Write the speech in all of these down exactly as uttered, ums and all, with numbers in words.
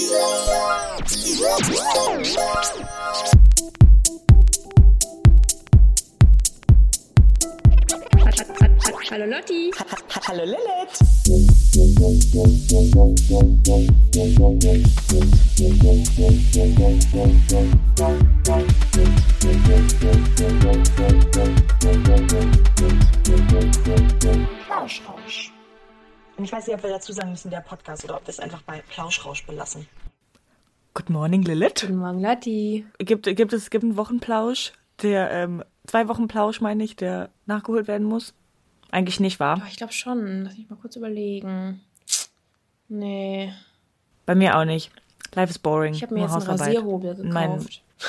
Hallo Lotti. Hallo Lilith. Plauschrausch. Und ich weiß nicht, ob wir dazu sagen müssen, der Podcast, oder ob wir es einfach bei Plauschrausch belassen. Good morning, Lilith. Guten Morgen, Lotti. Gibt, gibt es gibt einen Wochenplausch, der, ähm, zwei Wochen Plausch, meine ich, der nachgeholt werden muss? Eigentlich nicht, wahr? Oh, ich glaube schon. Lass mich mal kurz überlegen. Nee. Bei mir auch nicht. Life is boring. Ich habe mir Nur jetzt einen Hausarbeit. Rasierhobel gekauft. Mein...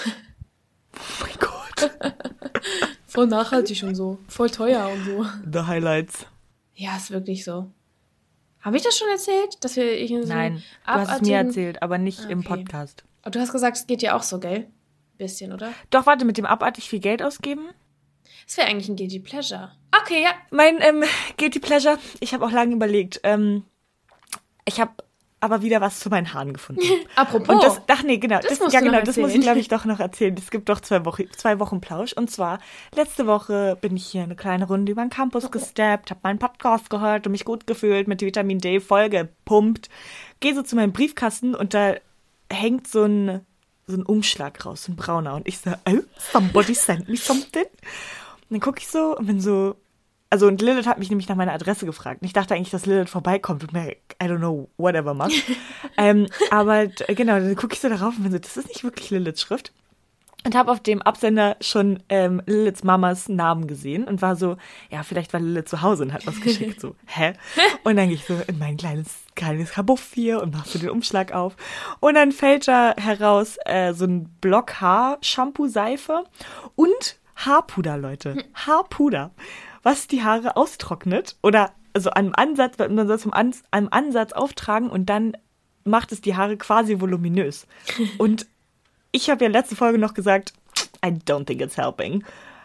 Oh mein Gott. Voll nachhaltig und so. Voll teuer und so. The Highlights. Ja, ist wirklich so. Habe ich das schon erzählt? Dass wir ich so Nein, du hast es mir erzählt, aber nicht okay. im Podcast. Aber du hast gesagt, es geht ja auch so, gell? Bisschen, oder? Doch, warte, mit dem abartig viel Geld ausgeben? Das wäre eigentlich ein Guilty Pleasure. Okay, ja. Mein ähm, Guilty Pleasure, ich habe auch lange überlegt. Ähm, ich habe aber wieder was zu meinen Haaren gefunden. Apropos. Und das, ach nee, genau. Das Das, musst ja, du genau, noch das muss ich, erzählen. glaube ich, doch noch erzählen. Es gibt doch zwei Wochen, zwei Wochen Plausch. Und zwar, letzte Woche bin ich hier eine kleine Runde über den Campus gesteppt, habe meinen Podcast gehört und mich gut gefühlt, mit Vitamin D voll gepumpt. Gehe so zu meinem Briefkasten und da hängt so ein, so ein Umschlag raus, so ein brauner. Und ich so, oh, somebody sent me something. Und dann gucke ich so und bin so, also und Lilith hat mich nämlich nach meiner Adresse gefragt. Und ich dachte eigentlich, dass Lilith vorbeikommt und mir, I don't know, whatever macht. ähm, aber d- genau, dann gucke ich so darauf und bin so, das ist nicht wirklich Liliths Schrift. Und habe auf dem Absender schon ähm, Liliths Mamas Namen gesehen und war so, ja, vielleicht war Lilith zu Hause und hat was geschickt. So, hä? Und dann gehe ich so in mein kleines, kleines Kabuff hier und mache so den Umschlag auf. Und dann fällt da heraus äh, so ein Block Haar-Shampoo-Seife und Haarpuder, Leute. Haarpuder. Was die Haare austrocknet oder also am Ansatz, man soll es am An- Ansatz auftragen und dann macht es die Haare quasi voluminös. Und ich habe ja letzte Folge noch gesagt, I don't think it's helping.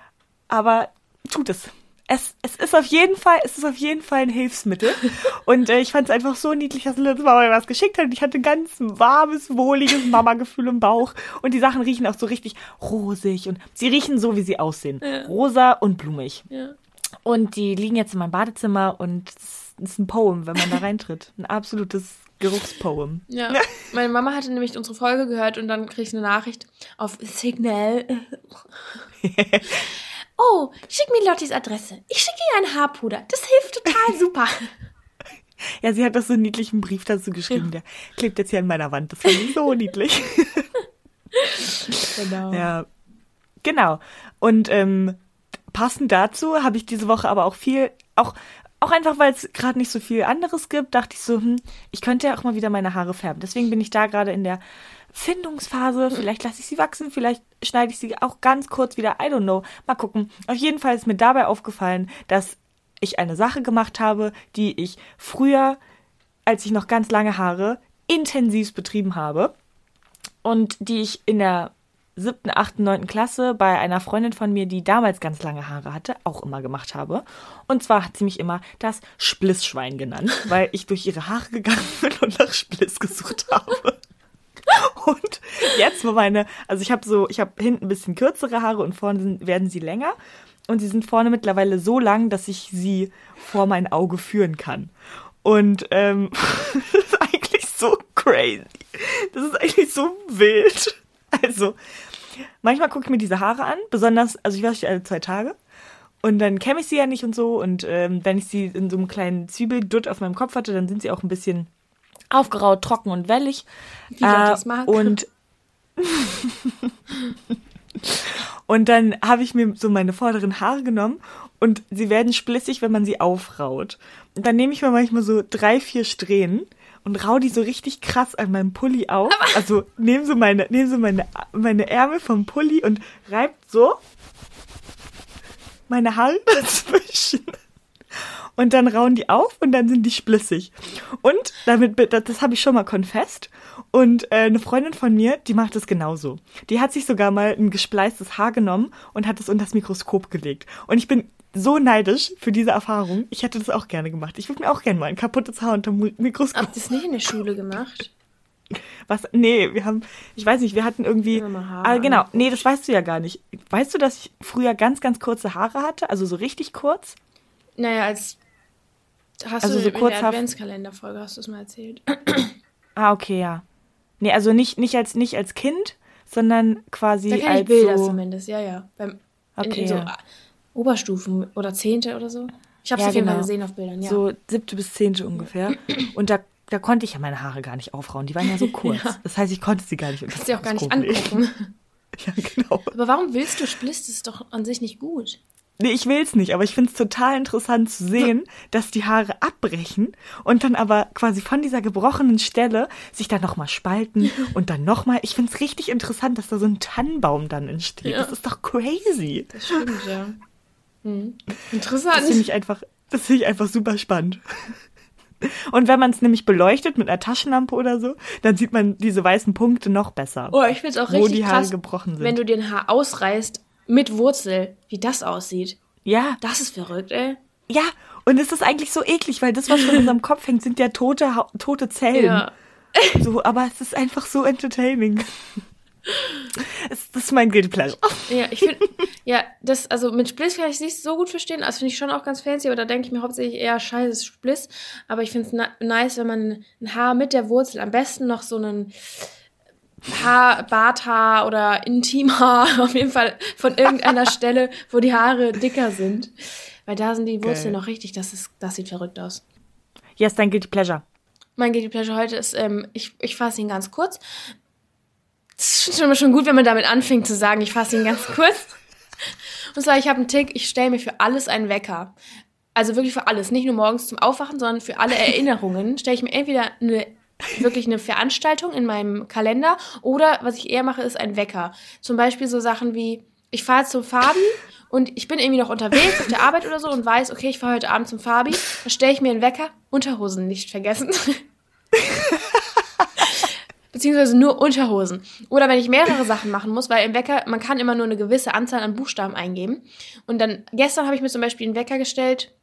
Aber tut es. Es, es ist auf jeden Fall, es ist auf jeden Fall ein Hilfsmittel. Und äh, ich fand es einfach so niedlich, dass Lilith Mama mir was geschickt hat. Und ich hatte ein ganz warmes, wohliges Mama-Gefühl im Bauch. Und die Sachen riechen auch so richtig rosig. Und sie riechen so, wie sie aussehen. Ja. Rosa und blumig. Ja. Und die liegen jetzt in meinem Badezimmer und es ist ein Poem, wenn man da reintritt. Ein absolutes Geruchspoem. Ja. Meine Mama hatte nämlich unsere Folge gehört und dann krieg ich eine Nachricht auf Signal. Oh, schick mir Lottis Adresse. Ich schicke ihr ein Haarpuder. Das hilft total super. Ja, sie hat das so einen niedlichen Brief dazu geschrieben. Der klebt jetzt hier an meiner Wand. Das fand ich so niedlich. Genau. Ja, genau. Und ähm, passend dazu habe ich diese Woche aber auch viel, auch, auch einfach, weil es gerade nicht so viel anderes gibt, dachte ich so, hm, ich könnte ja auch mal wieder meine Haare färben. Deswegen bin ich da gerade in der Findungsphase. Vielleicht lasse ich sie wachsen, vielleicht schneide ich sie auch ganz kurz wieder. I don't know. Mal gucken. Auf jeden Fall ist mir dabei aufgefallen, dass ich eine Sache gemacht habe, die ich früher, als ich noch ganz lange Haare, intensiv betrieben habe. Und die ich in der siebten, achten, neunten Klasse bei einer Freundin von mir, die damals ganz lange Haare hatte, auch immer gemacht habe. Und zwar hat sie mich immer das Splissschwein genannt, weil ich durch ihre Haare gegangen bin und nach Spliss gesucht habe. Und jetzt, wo meine, also ich habe so, ich habe hinten ein bisschen kürzere Haare und vorne sind, werden sie länger. Und sie sind vorne mittlerweile so lang, dass ich sie vor mein Auge führen kann. Und ähm, das ist eigentlich so crazy. Das ist eigentlich so wild. Also, manchmal gucke ich mir diese Haare an, besonders, also ich wasche die alle zwei Tage. Und dann kämme ich sie ja nicht und so. Und ähm, wenn ich sie in so einem kleinen Zwiebeldutt auf meinem Kopf hatte, dann sind sie auch ein bisschen aufgeraut, trocken und wellig. Wie äh, das mag. Und, und dann habe ich mir so meine vorderen Haare genommen und sie werden splissig, wenn man sie aufraut. Und dann nehme ich mir manchmal so drei, vier Strähnen und rau die so richtig krass an meinem Pulli auf. Also nehme so meine, nehm so meine, meine Ärmel vom Pulli und reibt so meine Haare dazwischen. Und dann rauen die auf und dann sind die splissig. Und damit, das, das habe ich schon mal confessed. Und äh, eine Freundin von mir, die macht das genauso. Die hat sich sogar mal ein gespleistes Haar genommen und hat es unter das Mikroskop gelegt. Und ich bin so neidisch für diese Erfahrung. Ich hätte das auch gerne gemacht. Ich würde mir auch gerne mal ein kaputtes Haar unter dem Mikroskop. Habt ihr das nicht in der Schule gemacht? Was? Nee, wir haben, ich weiß nicht, wir hatten irgendwie, Immer mal Haare ah, genau, angeguckt. nee, das weißt du ja gar nicht. Weißt du, dass ich früher ganz, ganz kurze Haare hatte? Also so richtig kurz? Naja, als hast Also du so in der kurzhaft- Adventskalenderfolge hast du es mal erzählt. Ah, okay, ja. Nee, also nicht, nicht, als, nicht als Kind, sondern quasi Da kenne als ich Bilder so... zumindest, ja, ja. Beim, in, Okay, in so ja. Oberstufen oder Zehnte oder so. Ich habe es Ja, auf jeden genau. Fall gesehen auf Bildern, ja. So siebte bis zehnte ungefähr. Und da, da konnte ich ja meine Haare gar nicht aufrauen. Die waren ja so kurz. Ja. Das heißt, ich konnte sie gar nicht. Kannst du auch gar nicht Problem. angucken. Ja, genau. Aber warum willst du Spliss? Das ist doch an sich nicht gut. Nee, ich will's nicht, aber ich find's total interessant zu sehen, dass die Haare abbrechen und dann aber quasi von dieser gebrochenen Stelle sich dann nochmal spalten und dann nochmal. Ich find's richtig interessant, dass da so ein Tannenbaum dann entsteht. Ja. Das ist doch crazy. Das stimmt, ja. Hm. Das Interessant. finde ich einfach, das finde ich einfach super spannend. Und wenn man es nämlich beleuchtet mit einer Taschenlampe oder so, dann sieht man diese weißen Punkte noch besser. Oh, ich finde es auch wo richtig die Haare krass, gebrochen sind. wenn du den Haar ausreißt mit Wurzel, wie das aussieht. Ja, Das ist verrückt, ey. ja. Und es ist eigentlich so eklig, weil das, was von unserem Kopf hängt, sind ja tote, Ha- tote Zellen. Ja. So, aber es ist einfach so entertaining. Es, das ist mein Guilty Pleasure. Ja, ich finde, ja, das, also mit Spliss kann ich es nicht so gut verstehen. Das finde ich schon auch ganz fancy, aber da denke ich mir hauptsächlich eher scheiße Spliss. Aber ich finde es na- nice, wenn man ein Haar mit der Wurzel, am besten noch so einen Haar, Barthaar oder Intimhaar, auf jeden Fall von irgendeiner Stelle, wo die Haare dicker sind. Weil da sind die Wurzeln Geil. noch richtig, das ist, das sieht verrückt aus. Yes, dein Guilty Pleasure. Mein Guilty Pleasure heute ist, ähm, ich, ich fasse ihn ganz kurz. Es ist schon, schon gut, wenn man damit anfängt zu sagen, ich fasse ihn ganz kurz. Und zwar, ich habe einen Tick, ich stelle mir für alles einen Wecker. Also wirklich für alles. Nicht nur morgens zum Aufwachen, sondern für alle Erinnerungen stelle ich mir entweder eine wirklich eine Veranstaltung in meinem Kalender oder, was ich eher mache, ist ein Wecker. Zum Beispiel so Sachen wie, ich fahre zum Fabi und ich bin irgendwie noch unterwegs auf der Arbeit oder so und weiß, okay, ich fahre heute Abend zum Fabi, dann stelle ich mir einen Wecker, Unterhosen nicht vergessen. Beziehungsweise nur Unterhosen. Oder wenn ich mehrere Sachen machen muss, weil im Wecker, man kann immer nur eine gewisse Anzahl an Buchstaben eingeben. Und dann, gestern habe ich mir zum Beispiel einen Wecker gestellt,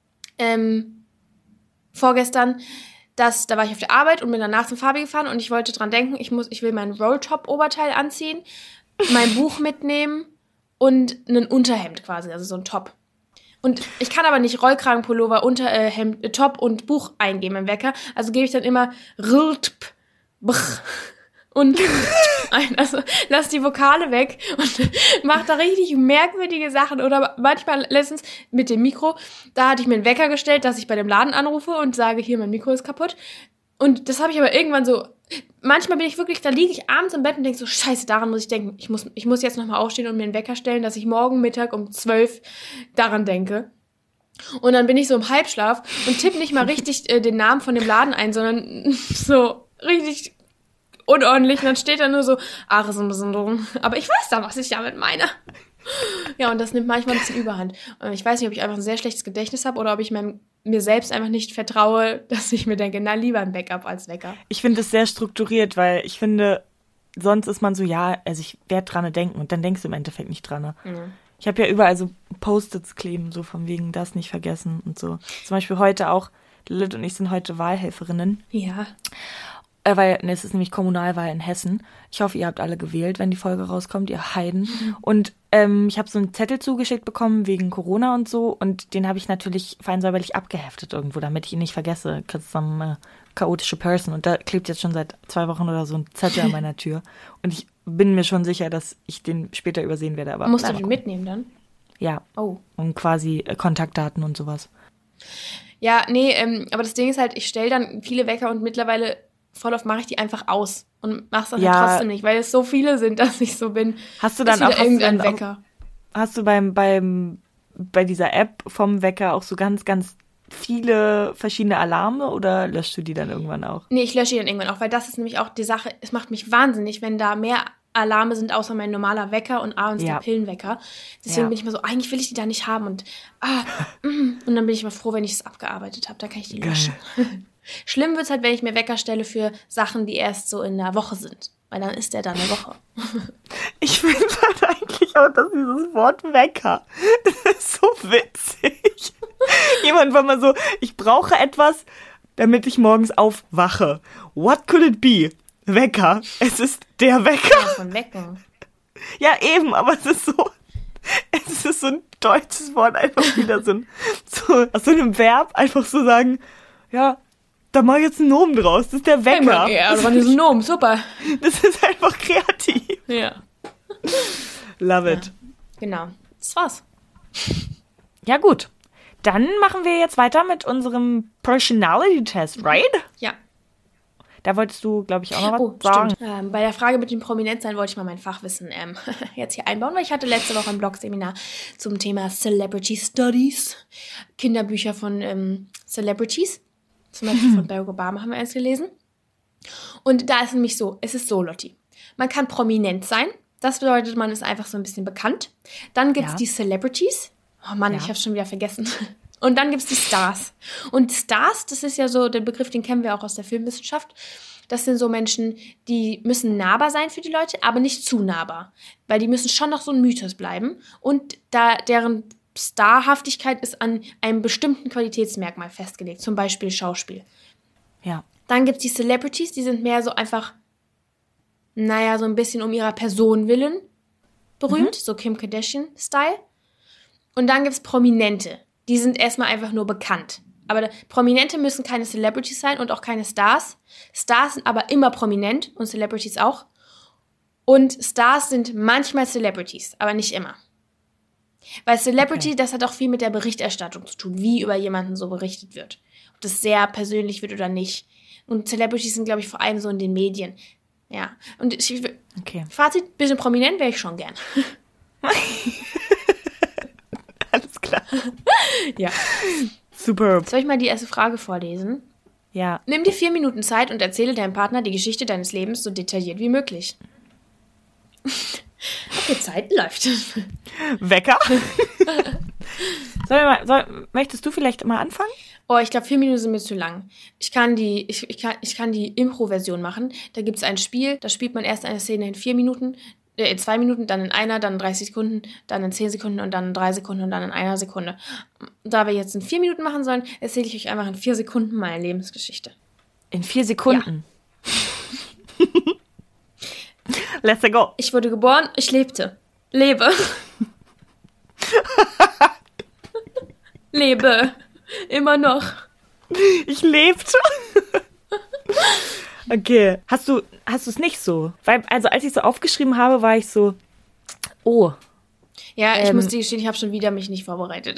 ähm, vorgestern, dass, da war ich auf der Arbeit und bin danach zum Fabi gefahren und ich wollte dran denken, ich muss, ich will mein Rolltop-Oberteil anziehen, mein Buch mitnehmen und ein Unterhemd quasi, also so ein Top. Und ich kann aber nicht Rollkragenpullover, Unterhemd, äh, Top und Buch eingeben im Wecker, also gebe ich dann immer Rltp, Brr und ein. Also lass die Vokale weg und mach da richtig merkwürdige Sachen. Oder manchmal letztens mit dem Mikro, da hatte ich mir einen Wecker gestellt, dass ich bei dem Laden anrufe und sage, hier, mein Mikro ist kaputt. Und das habe ich aber irgendwann so, manchmal bin ich wirklich, da liege ich abends im Bett und denke so, scheiße, daran muss ich denken. Ich muss, ich muss jetzt nochmal aufstehen und mir einen Wecker stellen, dass ich morgen Mittag um zwölf daran denke. Und dann bin ich so im Halbschlaf und tippe nicht mal richtig äh, den Namen von dem Laden ein, sondern so richtig unordentlich. Und dann steht da nur so, Ares-Syndrom. Aber ich weiß da, was ich damit meine. Ja, und das nimmt manchmal ein bisschen Überhand. Und ich weiß nicht, ob ich einfach ein sehr schlechtes Gedächtnis habe oder ob ich meinem, mir selbst einfach nicht vertraue, dass ich mir denke, na, lieber ein Backup als Wecker. Ich finde es sehr strukturiert, weil ich finde, sonst ist man so, ja, also ich werde dran denken und dann denkst du im Endeffekt nicht dran. Mhm. Ich habe ja überall so Post-its kleben, so von wegen das nicht vergessen und so. Zum Beispiel heute auch, Lilith und ich sind heute Wahlhelferinnen. Ja. Äh, weil, ne, es ist nämlich Kommunalwahl in Hessen. Ich hoffe, ihr habt alle gewählt, wenn die Folge rauskommt, ihr Heiden. Mhm. Und ähm, ich habe so einen Zettel zugeschickt bekommen wegen Corona und so. Und den habe ich natürlich fein säuberlich abgeheftet irgendwo, damit ich ihn nicht vergesse. Because I'm a chaotische Person. Und da klebt jetzt schon seit zwei Wochen oder so ein Zettel an meiner Tür. Und ich bin mir schon sicher, dass ich den später übersehen werde. Aber Musst du mal den gucken. mitnehmen dann? Ja. Oh. Und quasi äh, Kontaktdaten und sowas. Ja, nee, ähm, aber das Ding ist halt, ich stelle dann viele Wecker und mittlerweile voll oft mache ich die einfach aus und mach's dann Ja. halt trotzdem nicht, weil es so viele sind, dass ich so bin. Hast du dann ist wieder auch, hast du irgendein dann auch Wecker. Hast du beim, beim, bei dieser App vom Wecker auch so ganz, ganz viele verschiedene Alarme oder löschst du die dann irgendwann auch? Nee, ich lösche die dann irgendwann auch, weil das ist nämlich auch die Sache, es macht mich wahnsinnig, wenn da mehr Alarme sind, außer mein normaler Wecker und abends Ja. der Pillenwecker. Deswegen Ja. bin ich immer so, eigentlich will ich die da nicht haben und ah, mm, und dann bin ich immer froh, wenn ich es abgearbeitet habe, dann kann ich die Geil. löschen. Schlimm wird's halt, wenn ich mir Wecker stelle für Sachen, die erst so in der Woche sind, weil dann ist der da eine Woche. Ich finde halt eigentlich auch, dass dieses Wort Wecker, das ist so witzig. Jemand war mal so, ich brauche etwas, damit ich morgens aufwache. What could it be? Wecker. Es ist der Wecker. Ja, von Wecken. Ja, eben, aber es ist so, es ist so ein deutsches Wort, einfach wieder so, ein, so aus so einem Verb einfach so sagen, ja, da mach ich jetzt einen Nomen draus, das ist der Wecker. Ja, das war ein Nomen, super. Das ist einfach kreativ. Ja. Love it. Ja, genau, das war's. Ja, gut. Dann machen wir jetzt weiter mit unserem Personality-Test, right? Ja. Da wolltest du, glaube ich, auch noch was Oh, sagen. stimmt. Ähm, bei der Frage mit dem Prominentsein wollte ich mal mein Fachwissen ähm, jetzt hier einbauen, weil ich hatte letzte Woche ein Blogseminar zum Thema Celebrity Studies. Kinderbücher von ähm, Celebrities. Zum Beispiel von Barack Obama haben wir eins gelesen. Und da ist nämlich so, es ist so, Lotti. Man kann prominent sein. Das bedeutet, man ist einfach so ein bisschen bekannt. Dann gibt es Ja. die Celebrities. Oh Mann, Ja. ich habe schon wieder vergessen. Und dann gibt es die Stars. Und Stars, das ist ja so der Begriff, den kennen wir auch aus der Filmwissenschaft. Das sind so Menschen, die müssen nahbar sein für die Leute, aber nicht zu nahbar. Weil die müssen schon noch so ein Mythos bleiben. Und da deren Starhaftigkeit ist an einem bestimmten Qualitätsmerkmal festgelegt. Zum Beispiel Schauspiel. Ja. Dann gibt es die Celebrities, die sind mehr so einfach, naja, so ein bisschen um ihrer Person willen berühmt. So Kim Kardashian-Style. Und dann gibt es Prominente. Die sind erstmal einfach nur bekannt. Aber da, Prominente müssen keine Celebrities sein und auch keine Stars. Stars sind aber immer prominent und Celebrities auch. Und Stars sind manchmal Celebrities, aber nicht immer. Weil Celebrity, Okay. das hat auch viel mit der Berichterstattung zu tun, wie über jemanden so berichtet wird. Ob das sehr persönlich wird oder nicht. Und Celebrities sind, glaube ich, vor allem so in den Medien. Ja. Und ich, Okay. Fazit, bisschen prominent wäre ich schon gern. Alles klar. Ja. Super. Soll ich mal die erste Frage vorlesen? Ja. Nimm dir vier Minuten Zeit und erzähle deinem Partner die Geschichte deines Lebens so detailliert wie möglich. Okay, Zeit läuft. Wecker? Soll wir mal, soll, möchtest du vielleicht mal anfangen? Oh, ich glaube, vier Minuten sind mir zu lang. Ich kann die, ich, ich kann, ich kann die Impro-Version machen. Da gibt es ein Spiel, da spielt man erst eine Szene in vier Minuten, äh, in zwei Minuten, dann in einer, dann in dreißig Sekunden, dann in zehn Sekunden und dann in drei Sekunden und dann in einer Sekunde. Da wir jetzt in vier Minuten machen sollen, erzähle ich euch einfach in vier Sekunden meine Lebensgeschichte. In vier Sekunden. Let's go. Ich wurde geboren, ich lebte. Lebe. Lebe. Immer noch. Ich lebte. Okay. Hast du hast du es nicht so? Weil, also als ich so aufgeschrieben habe, war ich so, oh. Ja, ich Ähm. muss dir gestehen, ich habe schon wieder mich nicht vorbereitet.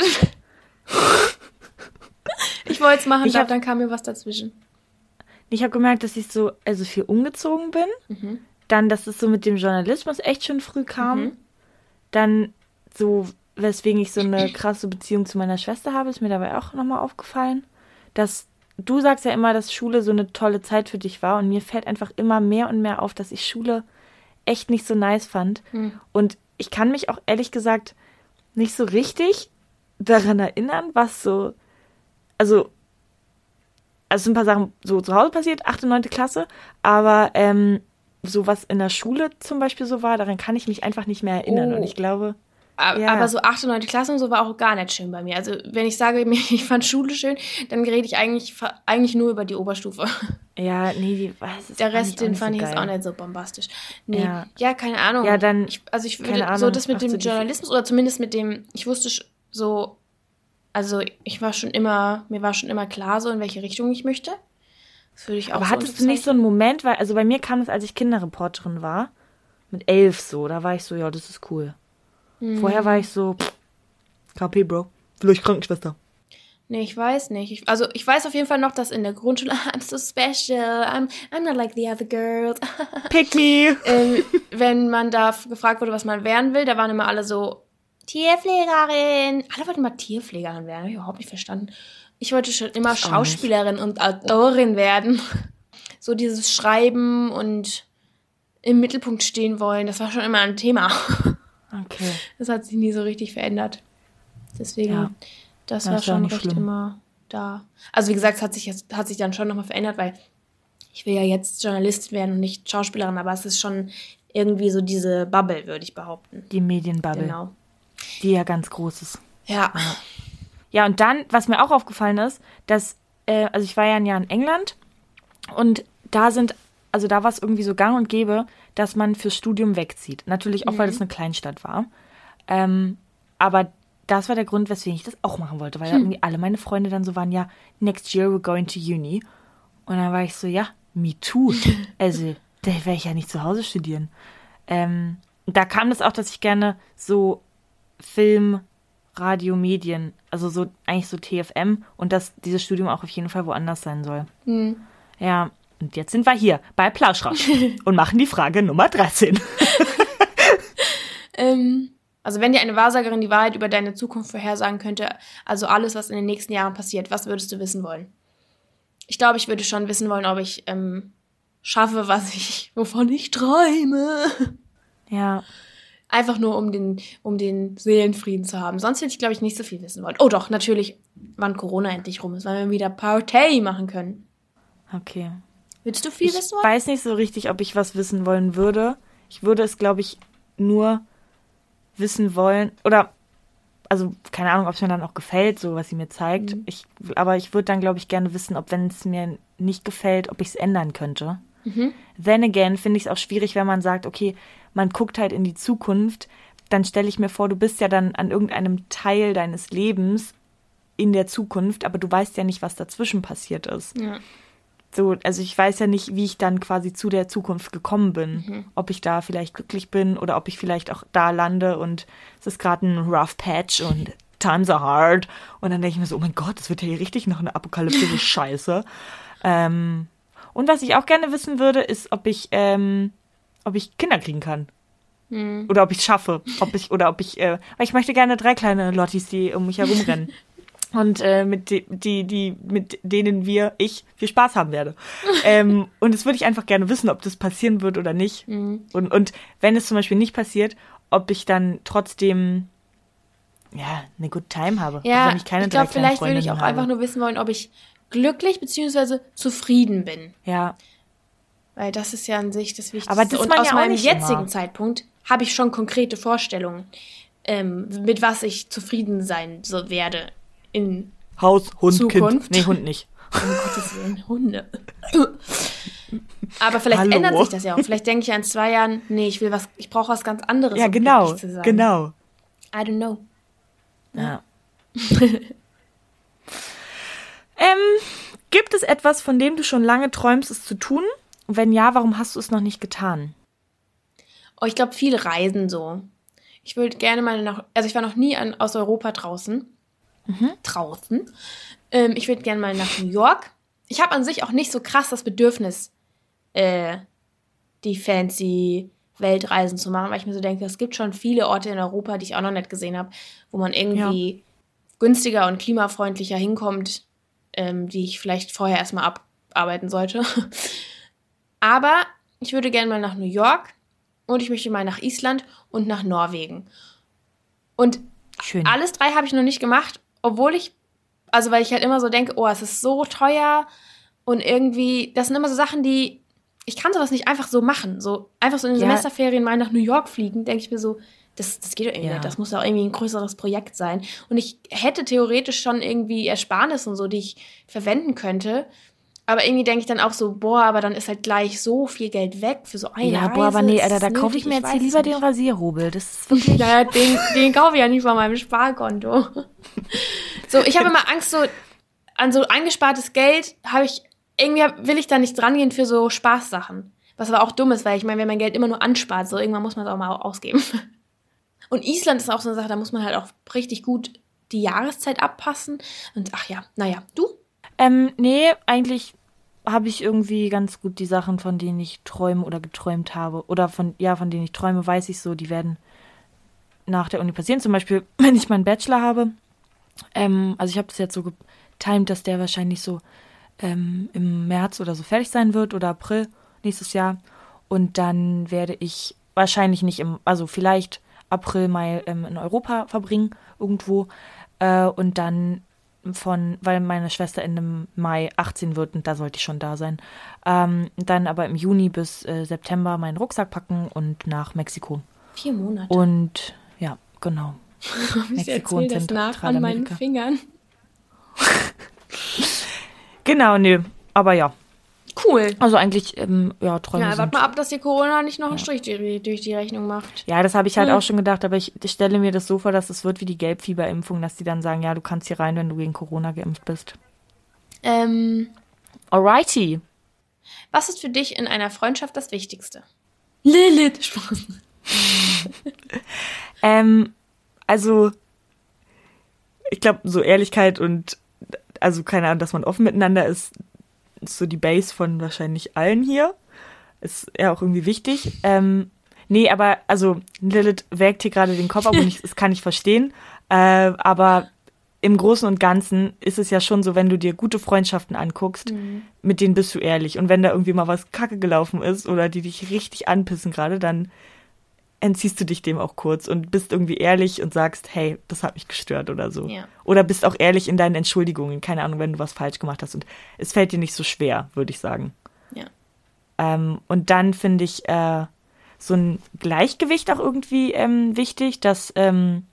Ich wollte es machen, Ich hab- dann kam mir was dazwischen. Ich habe gemerkt, dass ich so also viel umgezogen bin. Mhm. Dann, dass es so mit dem Journalismus echt schon früh kam. Mhm. Dann so, weswegen ich so eine krasse Beziehung zu meiner Schwester habe, ist mir dabei auch nochmal aufgefallen. Dass du sagst ja immer, dass Schule so eine tolle Zeit für dich war. Und mir fällt einfach immer mehr und mehr auf, dass ich Schule echt nicht so nice fand. Mhm. Und ich kann mich auch ehrlich gesagt nicht so richtig daran erinnern, was so, also, also sind ein paar Sachen so zu Hause passiert, achte, neunte Klasse, aber ähm, so was in der Schule zum Beispiel so war, daran kann ich mich einfach nicht mehr erinnern. Oh. Und ich glaube, Aber, Ja. aber so achte, neunte Klasse und so war auch gar nicht schön bei mir. Also wenn ich sage, ich fand Schule schön, dann rede ich eigentlich, eigentlich nur über die Oberstufe. ja, nee, die weiß es Der Rest, den fand ich jetzt auch nicht. nicht so bombastisch. Nee, ja, Ja. keine Ahnung. Ja, dann, Ich, also ich keine würde, Ahnung, so das mit auch dem so diese- Journalismus oder zumindest mit dem, ich wusste sch- so, also ich war schon immer, mir war schon immer klar so, in welche Richtung ich möchte. Das würde ich auch Aber so hattest du nicht so einen unterzeichnen. Moment, weil, also bei mir kam es, als ich Kinderreporterin war, mit elf so, da war ich so, ja, das ist cool. Hm. Vorher war ich so, pff, K P, Bro. Vielleicht Krankenschwester. Nee, ich weiß nicht. Ich, also ich weiß auf jeden Fall noch, dass in der Grundschule I'm so special, I'm, I'm not like the other girls. Pick me. ähm, wenn man da f- gefragt wurde, was man werden will, da waren immer alle so Tierpflegerin. Alle wollten immer Tierpflegerin werden, habe ich überhaupt nicht verstanden. Ich wollte schon immer auch nicht. Schauspielerin und Autorin werden. So dieses Schreiben und im Mittelpunkt stehen wollen, das war schon immer ein Thema. Okay. Das hat sich nie so richtig verändert. Deswegen, Ja. das Ja, war ist ja schon nicht recht schlimm. immer da. Also wie gesagt, es hat sich, jetzt- hat sich dann schon nochmal verändert, weil ich will ja jetzt Journalistin werden und nicht Schauspielerin, aber es ist schon irgendwie so diese Bubble, würde ich behaupten. Die Medienbubble, Genau. die ja ganz groß ist. Ja. Ja, und dann, was mir auch aufgefallen ist, dass, äh, also ich war ja ein Jahr in England und da sind, also da war es irgendwie so gang und gäbe, dass man fürs Studium wegzieht. Natürlich auch, mhm. weil das eine Kleinstadt war. Ähm, aber das war der Grund, weswegen ich das auch machen wollte, weil hm. irgendwie alle meine Freunde dann so waren, ja, next year we're going to uni. Und dann war ich so, ja, me too. Also, da werde ich ja nicht zu Hause studieren. Ähm, da kam das auch, dass ich gerne so Film, Radio, Medien, also so eigentlich so T F M und dass dieses Studium auch auf jeden Fall woanders sein soll. Hm. Ja, und jetzt sind wir hier bei Plauschrausch und machen die Frage Nummer dreizehn. ähm, also wenn dir eine Wahrsagerin die Wahrheit über deine Zukunft vorhersagen könnte, also alles, was in den nächsten Jahren passiert, was würdest du wissen wollen? Ich glaube, ich würde schon wissen wollen, ob ich ähm, schaffe, was ich, wovon ich träume. Ja. Einfach nur, um den, um den Seelenfrieden zu haben. Sonst hätte ich, glaube ich, nicht so viel wissen wollen. Oh doch, natürlich, wann Corona endlich rum ist, weil wir wieder Party machen können. Okay. Willst du viel ich wissen wollen? Ich weiß nicht so richtig, ob ich was wissen wollen würde. Ich würde es, glaube ich, nur wissen wollen, oder, also, keine Ahnung, ob es mir dann auch gefällt, so, was sie mir zeigt. Mhm. Ich, aber ich würde dann, glaube ich, gerne wissen, ob, wenn es mir nicht gefällt, ob ich es ändern könnte. Mhm. Then again finde ich es auch schwierig, wenn man sagt, okay, man guckt halt in die Zukunft, dann stelle ich mir vor, du bist ja dann an irgendeinem Teil deines Lebens in der Zukunft, aber du weißt ja nicht, was dazwischen passiert ist. Ja. So, also ich weiß ja nicht, wie ich dann quasi zu der Zukunft gekommen bin. Mhm. Ob ich da vielleicht glücklich bin oder ob ich vielleicht auch da lande und es ist gerade ein rough patch und times are hard. Und dann denke ich mir so, oh mein Gott, das wird ja hier richtig noch eine apokalyptische Scheiße. Ähm, und was ich auch gerne wissen würde, ist, ob ich, ähm, ob ich Kinder kriegen kann. Mhm. Oder ob ich es schaffe. Ob ich, oder ob ich, äh, weil ich möchte gerne drei kleine Lottis, die um mich herumrennen. Und äh, mit die, die, die, mit denen wir, ich, viel Spaß haben werde. ähm, und das würde ich einfach gerne wissen, ob das passieren wird oder nicht. Mhm. Und, und wenn es zum Beispiel nicht passiert, ob ich dann trotzdem, ja, eine good time habe. Ja, also wenn ich keine ich glaube, vielleicht würde ich auch habe. einfach nur wissen wollen, ob ich glücklich bzw. zufrieden bin. Ja. Weil das ist ja an sich das Wichtigste. Aber das und man aus ja auch meinem nicht jetzigen immer. Zeitpunkt habe ich schon konkrete Vorstellungen, ähm, mit was ich zufrieden sein so werde in Haus, Hund, Zukunft. Kind. Nee, Hund nicht. Um Gottes Willen, Hunde. Aber vielleicht Hallo. ändert sich das ja auch. Vielleicht denke ich ja in zwei Jahren, nee, ich will was, ich brauche was ganz anderes, Ja, um genau, glücklich zu sein. genau. I don't know. Ja. ähm, gibt es etwas, von dem du schon lange träumst, es zu tun? Wenn ja, warum hast du es noch nicht getan? Oh, ich glaube, viele reisen so. Ich würde gerne mal nach, also ich war noch nie an, aus Europa draußen. Mhm. Draußen. Ähm, ich würde gerne mal nach New York. Ich habe an sich auch nicht so krass das Bedürfnis, äh, die fancy Weltreisen zu machen, weil ich mir so denke, es gibt schon viele Orte in Europa, die ich auch noch nicht gesehen habe, wo man irgendwie ja. günstiger und klimafreundlicher hinkommt, ähm, die ich vielleicht vorher erstmal abarbeiten sollte. Aber ich würde gerne mal nach New York und ich möchte mal nach Island und nach Norwegen. Und Schön. Alles drei habe ich noch nicht gemacht, obwohl ich, also weil ich halt immer so denke, oh, es ist so teuer und irgendwie, das sind immer so Sachen, die, ich kann sowas nicht einfach so machen. So einfach so in den Ja. Semesterferien mal nach New York fliegen, denke ich mir so, das, das geht doch irgendwie Ja. nicht. Das muss doch irgendwie ein größeres Projekt sein. Und ich hätte theoretisch schon irgendwie Ersparnisse und so, die ich verwenden könnte. Aber irgendwie denke ich dann auch so, boah, aber dann ist halt gleich so viel Geld weg für so eine Ja, Reise. boah, aber nee, Ist Alter, da das kaufe ich nötig? mir jetzt weiß hier es lieber den nicht. Rasierhobel. Das ist wirklich... Naja, den, den kaufe ich ja nicht von meinem Sparkonto. So, ich habe immer Angst, so an so eingespartes Geld habe ich, irgendwie will ich da nicht dran gehen für so Spaßsachen. Was aber auch dumm ist, weil ich meine, wenn man Geld immer nur anspart, so irgendwann muss man es auch mal ausgeben. Und Island ist auch so eine Sache, da muss man halt auch richtig gut die Jahreszeit abpassen. Und ach ja, naja, du? Ähm, nee, eigentlich habe ich irgendwie ganz gut die Sachen, von denen ich träume oder geträumt habe. Oder von, ja, von denen ich träume, weiß ich so, die werden nach der Uni passieren. Zum Beispiel, wenn ich meinen Bachelor habe. Ähm, also ich habe das jetzt so getimt, dass der wahrscheinlich so ähm, im März oder so fertig sein wird oder April nächstes Jahr. Und dann werde ich wahrscheinlich nicht im, also vielleicht April, Mai ähm, in Europa verbringen, irgendwo. Äh, und dann von, weil meine Schwester Ende Mai achtzehn wird und da sollte ich schon da sein. Ähm, dann aber im Juni bis äh, September meinen Rucksack packen und nach Mexiko. Vier Monate. Und ja, genau. Ich erzähle das nach an meinen Fingern. Genau, nö. Aber ja. cool. Also eigentlich, ähm, ja, Träume Ja, sind... warte mal ab, dass dir Corona nicht noch einen Strich durch, durch die Rechnung macht. Ja, das habe ich halt Hm. auch schon gedacht, aber ich, ich stelle mir das so vor, dass es wird wie die Gelbfieberimpfung, dass die dann sagen, ja, du kannst hier rein, wenn du gegen Corona geimpft bist. Ähm, Alrighty. was ist für dich in einer Freundschaft das Wichtigste? Lilith. Spaß. Ähm, also, ich glaube, so Ehrlichkeit und, also keine Ahnung, dass man offen miteinander ist, ist so die Base von wahrscheinlich allen hier. Ist ja auch irgendwie wichtig. Ähm, nee, aber, also, Lilith wägt hier gerade den Kopf ab und ich, das kann ich verstehen. Äh, aber im Großen und Ganzen ist es ja schon so, wenn du dir gute Freundschaften anguckst, mhm. mit denen bist du ehrlich. Und wenn da irgendwie mal was Kacke gelaufen ist oder die dich richtig anpissen gerade, dann entziehst du dich dem auch kurz und bist irgendwie ehrlich und sagst, hey, das hat mich gestört oder so. Ja. Oder bist auch ehrlich in deinen Entschuldigungen, keine Ahnung, wenn du was falsch gemacht hast. Und es fällt dir nicht so schwer, würde ich sagen. Ja. Ähm, und dann finde ich äh, so ein Gleichgewicht auch irgendwie ähm, wichtig, dass ähm,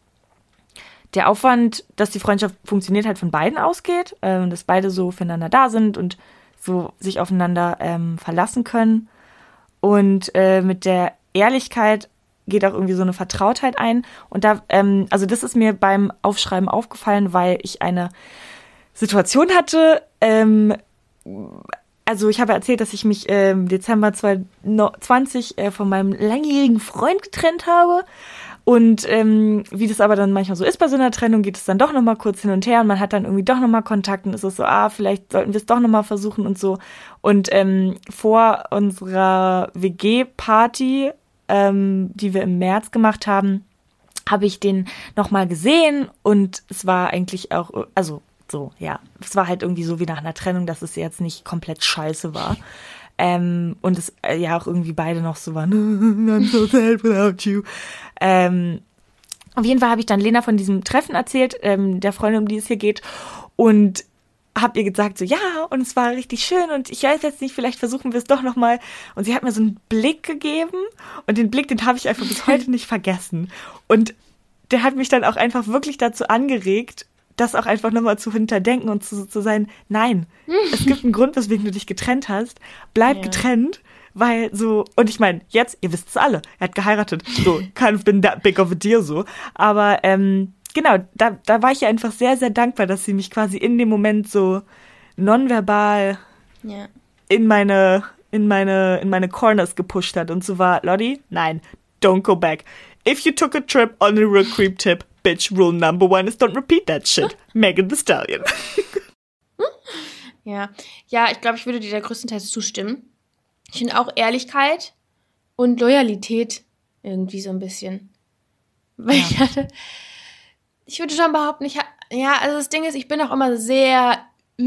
der Aufwand, dass die Freundschaft funktioniert, halt von beiden ausgeht, äh, dass beide so füreinander da sind und so sich aufeinander ähm, verlassen können. Und äh, mit der Ehrlichkeit geht auch irgendwie so eine Vertrautheit ein. Und da, ähm, also das ist mir beim Aufschreiben aufgefallen, weil ich eine Situation hatte, ähm, also ich habe erzählt, dass ich mich äh, im Dezember zwanzig zwanzig äh, von meinem langjährigen Freund getrennt habe. Und ähm, wie das aber dann manchmal so ist bei so einer Trennung, geht es dann doch nochmal kurz hin und her und man hat dann irgendwie doch nochmal Kontakt und ist es so, ah, vielleicht sollten wir es doch nochmal versuchen und so. Und ähm, vor unserer W G-Party, ähm, die wir im März gemacht haben, habe ich den nochmal gesehen und es war eigentlich auch, also so, ja, es war halt irgendwie so wie nach einer Trennung, dass es jetzt nicht komplett scheiße war. Ähm, und es äh, ja auch irgendwie beide noch so waren, I'm so sad without you. Ähm, auf jeden Fall habe ich dann Lena von diesem Treffen erzählt, ähm, der Freundin, um die es hier geht, und habe ihr gesagt, so, ja, und es war richtig schön und ich weiß jetzt nicht, vielleicht versuchen wir es doch nochmal. Und sie hat mir so einen Blick gegeben und den Blick, den habe ich einfach bis heute nicht vergessen. Und der hat mich dann auch einfach wirklich dazu angeregt, das auch einfach nochmal zu hinterdenken und zu, zu sein, nein, es gibt einen Grund, weswegen du dich getrennt hast, bleib Ja. getrennt, weil so, und ich meine, jetzt, ihr wisst es alle, er hat geheiratet, so, kind of been that big of a deal, so, aber ähm, genau, da, da war ich ihr einfach sehr, sehr dankbar, dass sie mich quasi in dem Moment so nonverbal Ja. in meine, in meine, in meine Corners gepusht hat und so war, Lottie, nein, don't go back. If you took a trip on a real creep tip, bitch, rule number one is don't repeat that shit. Megan Thee Stallion. Ja, ja, ich glaube, ich würde dir da größtenteils zustimmen. Ich finde auch Ehrlichkeit und Loyalität irgendwie so ein bisschen. Weil ich hatte, ich würde schon behaupten, ich ha- ja, also das Ding ist, ich bin auch immer sehr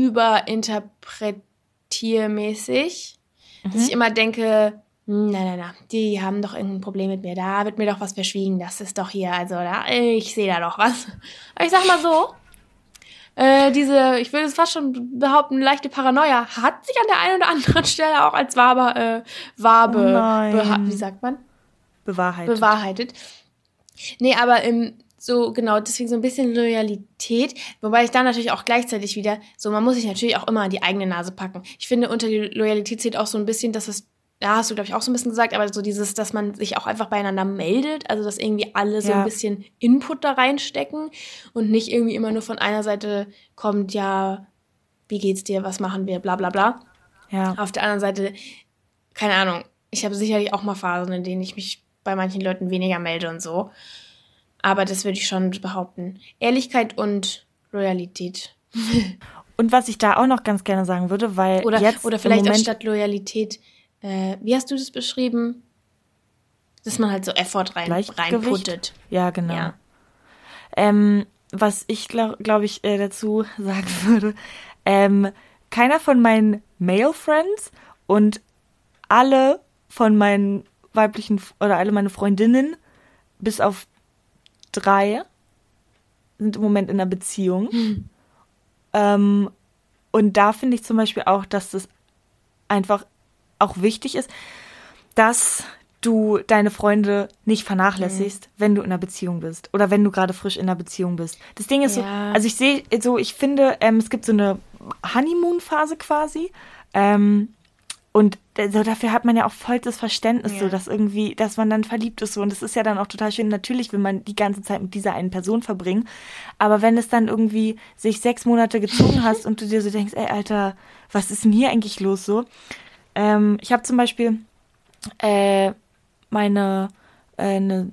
überinterpretiermäßig, Mhm. dass ich immer denke, hm, nein, nein, nein, die haben doch irgendein Problem mit mir, da wird mir doch was verschwiegen, das ist doch hier, also da, ich sehe da doch was. Aber ich sag mal so, Äh, diese, ich würde es fast schon behaupten, leichte Paranoia hat sich an der einen oder anderen Stelle auch als Wabe, äh, Wabe, Oh nein. beha- wie sagt man? Bewahrheitet. Bewahrheitet. Nee, aber ähm, so, genau, deswegen so ein bisschen Loyalität, wobei ich dann natürlich auch gleichzeitig wieder, so, man muss sich natürlich auch immer an die eigene Nase packen. Ich finde, unter die Loyalität zählt auch so ein bisschen, dass es, ja, hast du, glaube ich, auch so ein bisschen gesagt, aber so dieses, dass man sich auch einfach beieinander meldet, also dass irgendwie alle so Ja. ein bisschen Input da reinstecken und nicht irgendwie immer nur von einer Seite kommt, ja, wie geht's dir, was machen wir, bla bla bla. Ja. Auf der anderen Seite, keine Ahnung, ich habe sicherlich auch mal Phasen, in denen ich mich bei manchen Leuten weniger melde und so. Aber das würde ich schon behaupten. Ehrlichkeit und Loyalität. Und was ich da auch noch ganz gerne sagen würde, weil Oder, jetzt oder im vielleicht Moment, anstatt Loyalität, äh, wie hast du das beschrieben? Dass man halt so Effort rein, Gleichgewicht? reinputtet. Ja, genau. Ja. Ähm, was ich glaube glaub ich äh, dazu sagen würde, ähm, keiner von meinen Male Friends und alle von meinen weiblichen oder alle meine Freundinnen bis auf drei sind im Moment in einer Beziehung. Hm. Ähm, und da finde ich zum Beispiel auch, dass das einfach auch wichtig ist, dass du deine Freunde nicht vernachlässigst, wenn du in einer Beziehung bist oder wenn du gerade frisch in einer Beziehung bist. Das Ding ist Ja. so, also ich sehe so, ich finde, ähm, es gibt so eine Honeymoon-Phase quasi, ähm, Und so, dafür hat man ja auch vollstes Verständnis, Ja. so, dass irgendwie, dass man dann verliebt ist so. Und das ist ja dann auch total schön. Natürlich will man die ganze Zeit mit dieser einen Person verbringen. Aber wenn es dann irgendwie sich sechs Monate gezogen hast und du dir so denkst, ey, Alter, was ist denn hier eigentlich los so? Ähm, ich habe zum Beispiel äh, meine, äh, ne,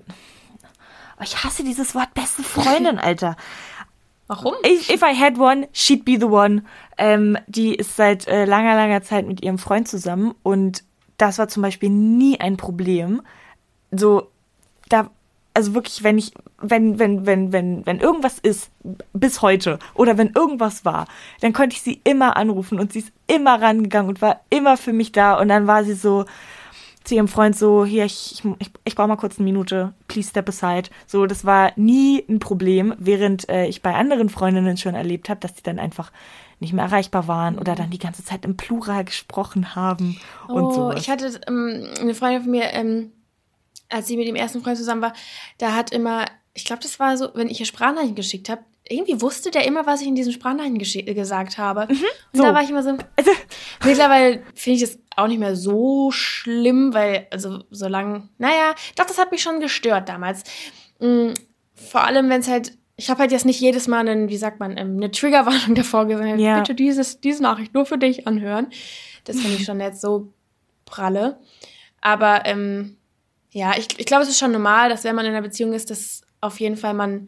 ich hasse dieses Wort beste Freundin, Alter. Warum? If, if I had one, she'd be the one. Ähm, die ist seit äh, langer, langer Zeit mit ihrem Freund zusammen und das war zum Beispiel nie ein Problem. So, da, also wirklich, wenn ich, wenn, wenn, wenn, wenn, wenn irgendwas ist, bis heute, oder wenn irgendwas war, dann konnte ich sie immer anrufen und sie ist immer rangegangen und war immer für mich da und dann war sie so zu ihrem Freund so, hier, ich, ich, ich brauche mal kurz eine Minute, please step aside. So, das war nie ein Problem, während äh, ich bei anderen Freundinnen schon erlebt habe, dass die dann einfach nicht mehr erreichbar waren oder dann die ganze Zeit im Plural gesprochen haben und Oh, sowas. ich hatte ähm, eine Freundin von mir, ähm, als sie mit dem ersten Freund zusammen war, da hat immer, ich glaube, das war so, wenn ich ihr Sprachnachrichten geschickt habe, irgendwie wusste der immer, was ich in diesen Sprachnachrichten gesch- gesagt habe. Mhm, und so. da war ich immer so, mittlerweile finde ich das auch nicht mehr so schlimm, weil, also, solange, naja, doch, das hat mich schon gestört damals. Mhm, vor allem, wenn es halt, ich habe halt jetzt nicht jedes Mal einen, wie sagt man, eine Triggerwarnung davor gesagt, Ja. bitte dieses, diese Nachricht nur für dich anhören. Das finde ich schon jetzt so pralle. Aber, ähm, ja, ich, ich glaube, es ist schon normal, dass wenn man in einer Beziehung ist, dass auf jeden Fall man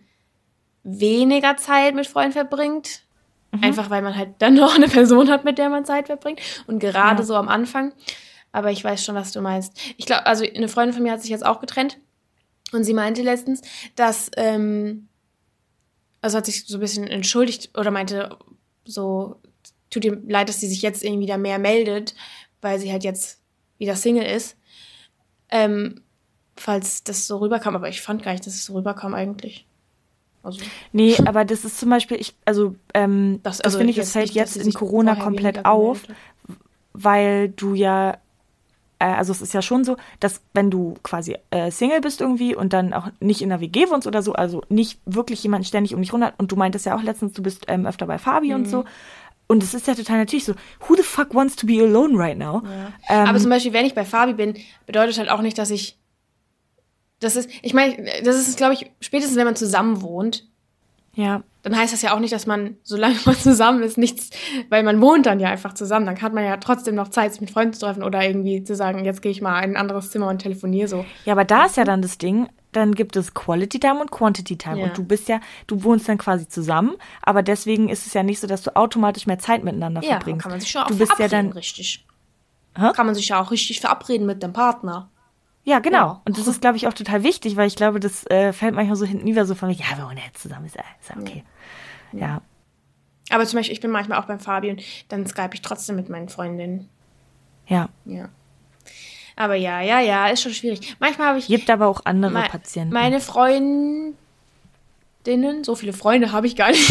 weniger Zeit mit Freunden verbringt. Mhm. Einfach, weil man halt dann noch eine Person hat, mit der man Zeit verbringt. Und gerade ja. so am Anfang. Aber ich weiß schon, was du meinst. Ich glaube, also eine Freundin von mir hat sich jetzt auch getrennt. Und sie meinte letztens, dass, ähm, also hat sich so ein bisschen entschuldigt oder meinte so, tut ihr leid, dass sie sich jetzt irgendwie wieder mehr meldet, weil sie halt jetzt wieder Single ist. Ähm, falls das so rüberkam. Aber ich fand gar nicht, dass es so rüberkam eigentlich. Also. Nee, aber das ist zum Beispiel, ich, also, ähm, das, also das finde ich, das fällt jetzt in Corona komplett auf, weil du ja, äh, also es ist ja schon so, dass wenn du quasi äh, Single bist irgendwie und dann auch nicht in einer W G wohnst oder so, also nicht wirklich jemanden ständig um dich rum hat, und du meintest ja auch letztens, du bist ähm, öfter bei Fabi mhm. und so, und es ist ja total natürlich so, who the fuck wants to be alone right now? Ja. Ähm, aber zum Beispiel, wenn ich bei Fabi bin, bedeutet halt auch nicht, dass ich Das ist, ich meine, das ist, glaube ich, spätestens, wenn man zusammen wohnt, ja. dann heißt das ja auch nicht, dass man, solange man zusammen ist, nichts, weil man wohnt dann ja einfach zusammen, dann hat man ja trotzdem noch Zeit, sich mit Freunden zu treffen oder irgendwie zu sagen, jetzt gehe ich mal in ein anderes Zimmer und telefoniere so. Ja, aber da ist ja dann das Ding, dann gibt es Quality Time und Quantity Time. Ja. Und du bist ja, du wohnst dann quasi zusammen, aber deswegen ist es ja nicht so, dass du automatisch mehr Zeit miteinander ja, verbringst. Ja, kann man sich schon auch du bist verabreden, ja dann, richtig. Hä? Kann man sich ja auch richtig verabreden mit dem Partner. Ja, genau. Ja. Und das ist, glaube ich, auch total wichtig, weil ich glaube, das äh, fällt manchmal so hinten über, so von, ja, wir wohnen jetzt zusammen, ist ja, ist ja okay. Ja. ja. Aber zum Beispiel, ich bin manchmal auch beim Fabi und dann skype ich trotzdem mit meinen Freundinnen. Ja. Ja. Aber ja, ja, ja, ist schon schwierig. Manchmal habe ich... Gibt aber auch andere me- Patienten. Meine Freundinnen, so viele Freunde habe ich gar nicht.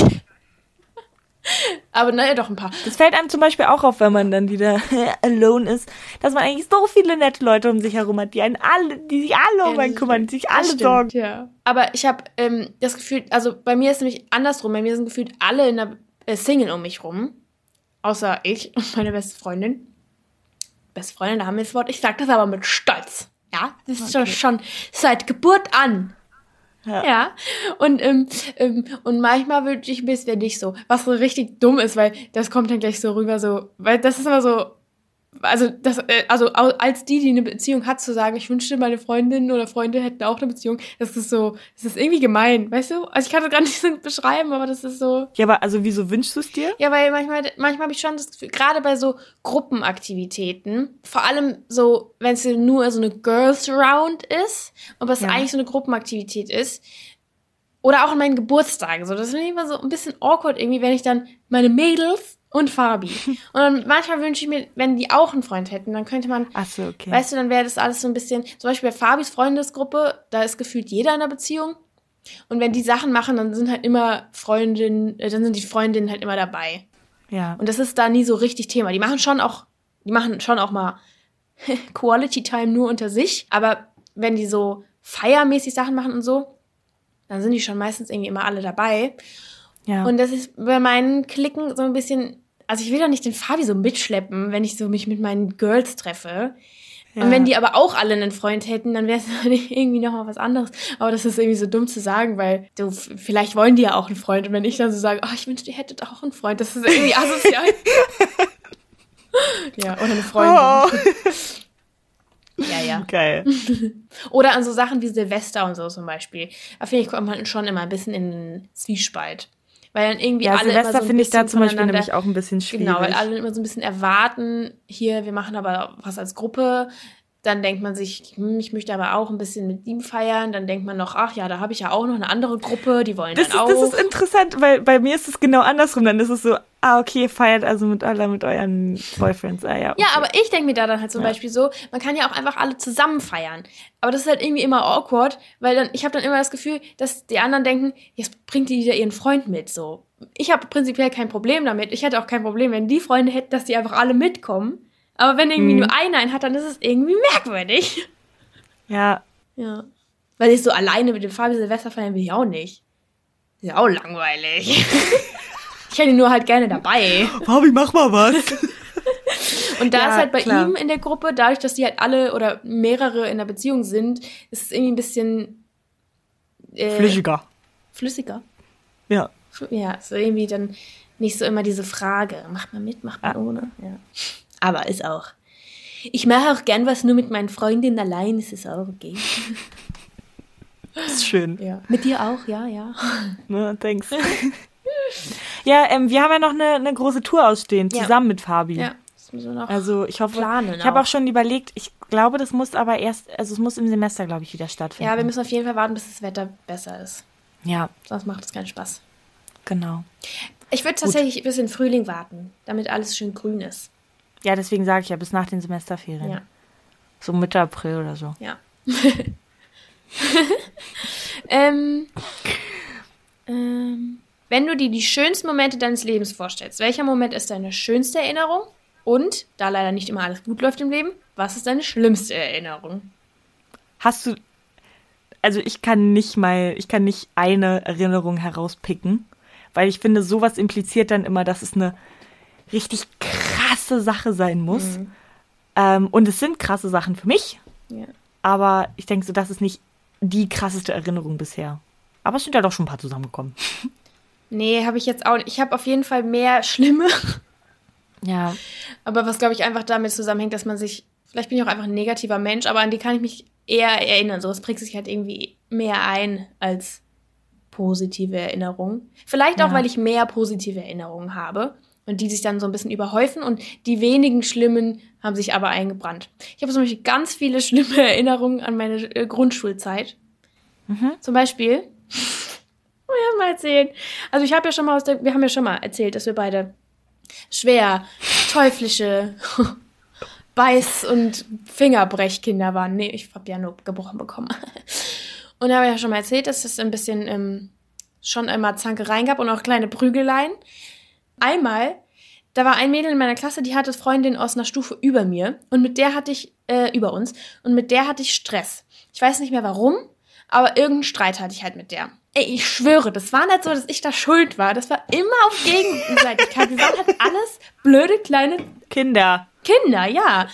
Aber naja, doch ein paar. Das fällt einem zum Beispiel auch auf, wenn man dann wieder alone ist, dass man eigentlich so viele nette Leute um sich herum hat, die einen alle, die sich alle um einen kümmern, die sich alle stimmt, sorgen. Ja. Aber ich habe ähm, das Gefühl, also bei mir ist nämlich andersrum, bei mir sind gefühlt alle in der äh, Single um mich rum, außer ich und meine beste Freundin. Beste Freundin, da haben wir das Wort, ich sage das aber mit Stolz. Ja, das ist okay. schon seit Geburt an. Ja. ja, und, ähm, ähm, und manchmal wünsche ich mir es wäre nicht so, was so richtig dumm ist, weil das kommt dann gleich so rüber, so, weil das ist immer so, also, das, äh, also als die, die eine Beziehung hat, zu sagen, ich wünschte, meine Freundin oder Freunde hätten auch eine Beziehung, das ist so, das ist irgendwie gemein, weißt du? Also ich kann das gar nicht so beschreiben, aber das ist so. Ja, aber also wieso wünschst du es dir? Ja, weil manchmal, manchmal habe ich schon das Gefühl, gerade bei so Gruppenaktivitäten, vor allem so, wenn es nur so eine Girls Round ist, aber es ja. eigentlich so eine Gruppenaktivität ist, oder auch an meinen Geburtstagen, so, das ist immer so ein bisschen awkward irgendwie, wenn ich dann meine Mädels und Fabi. Und dann manchmal wünsche ich mir, wenn die auch einen Freund hätten, dann könnte man, ach so, okay. weißt du, dann wäre das alles so ein bisschen, zum Beispiel bei Fabis Freundesgruppe, da ist gefühlt jeder in einer Beziehung. Und wenn die Sachen machen, dann sind halt immer Freundinnen, äh, dann sind die Freundinnen halt immer dabei. Ja. Und das ist da nie so richtig Thema. Die machen schon auch, die machen schon auch mal Quality Time nur unter sich. Aber wenn die so feiermäßig Sachen machen und so, dann sind die schon meistens irgendwie immer alle dabei. Ja. Und das ist bei meinen Klicken so ein bisschen also ich will doch nicht den Fabi so mitschleppen, wenn ich so mich mit meinen Girls treffe. Ja. Und wenn die aber auch alle einen Freund hätten, dann wäre es irgendwie noch mal was anderes. Aber das ist irgendwie so dumm zu sagen, weil du, vielleicht wollen die ja auch einen Freund. Und wenn ich dann so sage, oh, ich wünschte, ihr hättet auch einen Freund, das ist irgendwie asozial. Ja, oder eine Freundin. Oh. Ja, ja. Geil. Oder an so Sachen wie Silvester und so zum Beispiel. Da finde ich, kommt man schon immer ein bisschen in den Zwiespalt. Weil dann irgendwie Ja, alle Silvester immer so ein finde ich da bisschen zum Beispiel voneinander- nämlich auch ein bisschen schwierig. Genau, weil alle immer so ein bisschen erwarten, hier, wir machen aber was als Gruppe. Dann denkt man sich, hm, ich möchte aber auch ein bisschen mit ihm feiern. Dann denkt man noch, ach ja, da habe ich ja auch noch eine andere Gruppe, die wollen Das dann ist, auch. das ist interessant, weil bei mir ist es genau andersrum. Dann ist es so, ah, okay, feiert also mit alle, mit euren Boyfriends. Ah, ja, okay. Ja, aber ich denke mir da dann halt zum Ja. Beispiel so, man kann ja auch einfach alle zusammen feiern. Aber das ist halt irgendwie immer awkward, weil dann, ich habe dann immer das Gefühl, dass die anderen denken, jetzt bringt die wieder ihren Freund mit, so. Ich habe prinzipiell kein Problem damit. Ich hätte auch kein Problem, wenn die Freunde hätten, dass die einfach alle mitkommen. Aber wenn irgendwie Mhm. nur einer einen hat, dann ist es irgendwie merkwürdig. Ja, Ja. Weil ich so alleine mit dem Fabi Silvester feiern will ich auch nicht. Ist ja auch langweilig. Ich hätte ihn nur halt gerne dabei. Fabi, mach mal was. Und da Ja, ist halt bei klar. ihm in der Gruppe, dadurch, dass die halt alle oder mehrere in einer Beziehung sind, ist es irgendwie ein bisschen äh, Flüssiger. flüssiger. Ja. Ja, so irgendwie dann nicht so immer diese Frage, macht man mit, macht man Ah. ohne. Ja. Aber ist auch. Ich mache auch gern was nur mit meinen Freundinnen allein, ist es auch okay. Ist schön. Ja. Mit dir auch, ja, ja. Ne, thanks. Ja, ähm, wir haben ja noch eine, eine große Tour ausstehen, Ja. zusammen mit Fabi. Ja, das müssen wir noch. Also ich hoffe, Planen ich habe auch. auch schon überlegt, ich glaube, das muss aber erst, also es muss im Semester, glaube ich, wieder stattfinden. Ja, wir müssen auf jeden Fall warten, bis das Wetter besser ist. Ja, Sonst macht es keinen Spaß. genau. Ich würde tatsächlich bis in Frühling warten, damit alles schön grün ist. Ja, deswegen sage ich ja, bis nach den Semesterferien. Ja. So Mitte April oder so. Ja. ähm, ähm, wenn du dir die schönsten Momente deines Lebens vorstellst, welcher Moment ist deine schönste Erinnerung? Und, da leider nicht immer alles gut läuft im Leben, was ist deine schlimmste Erinnerung? Hast du, also ich kann nicht mal, ich kann nicht eine Erinnerung herauspicken, weil ich finde, sowas impliziert dann immer, dass es eine richtig krasse Sache sein muss. Mhm. Ähm, und es sind krasse Sachen für mich, Ja. aber ich denke so, das ist nicht die krasseste Erinnerung bisher. Aber es sind ja doch schon ein paar zusammengekommen. Nee, habe ich jetzt auch nicht. Ich habe auf jeden Fall mehr schlimme. Ja. Aber was, glaube ich, einfach damit zusammenhängt, dass man sich, vielleicht bin ich auch einfach ein negativer Mensch, aber an die kann ich mich eher erinnern. So, es prägt sich halt irgendwie mehr ein als positive Erinnerungen. Vielleicht auch, Ja. weil ich mehr positive Erinnerungen habe und die sich dann so ein bisschen überhäufen und die wenigen schlimmen haben sich aber eingebrannt. Ich habe zum Beispiel ganz viele schlimme Erinnerungen an meine äh, Grundschulzeit. Mhm. Zum Beispiel, muss ich erst mal erzählen. Also ich habe ja schon mal aus der, wir haben ja schon mal erzählt, dass wir beide schwer teuflische Beiß- und Fingerbrechkinder waren. Nee, ich habe ja nur gebrochen bekommen. Und da habe ich ja schon mal erzählt, dass es ein bisschen ähm, schon einmal Zankereien gab und auch kleine Prügeleien. Einmal, da war ein Mädel in meiner Klasse, die hatte Freundin aus einer Stufe über mir und mit der hatte ich, äh, über uns, und mit der hatte ich Stress. Ich weiß nicht mehr warum, aber irgendeinen Streit hatte ich halt mit der. Ey, ich schwöre, das war nicht so, dass ich da schuld war. Das war immer auf Gegenseitigkeit. Wir waren halt alles blöde kleine Kinder. Kinder, ja.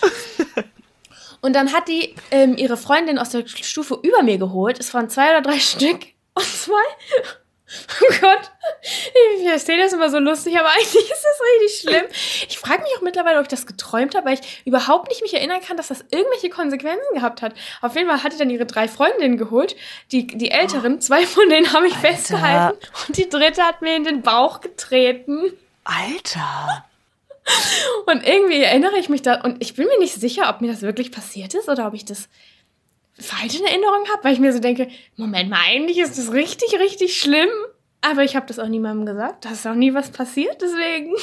Und dann hat die ähm, ihre Freundin aus der Stufe über mir geholt. Es waren zwei oder drei Stück. Und zwei. Oh Gott. Ich erzähle das immer so lustig, aber eigentlich ist das richtig schlimm. Ich frage mich auch mittlerweile, ob ich das geträumt habe, weil ich überhaupt nicht mich erinnern kann, dass das irgendwelche Konsequenzen gehabt hat. Auf jeden Fall hat die dann ihre drei Freundinnen geholt. Die, die älteren, zwei von denen haben mich Alter. festgehalten. Und die dritte hat mir in den Bauch getreten. Alter. Und irgendwie erinnere ich mich da, und ich bin mir nicht sicher, ob mir das wirklich passiert ist oder ob ich das falsch in Erinnerung habe, weil ich mir so denke, Moment mal, eigentlich ist das richtig, richtig schlimm. Aber ich habe das auch niemandem gesagt. Da ist auch nie was passiert, deswegen.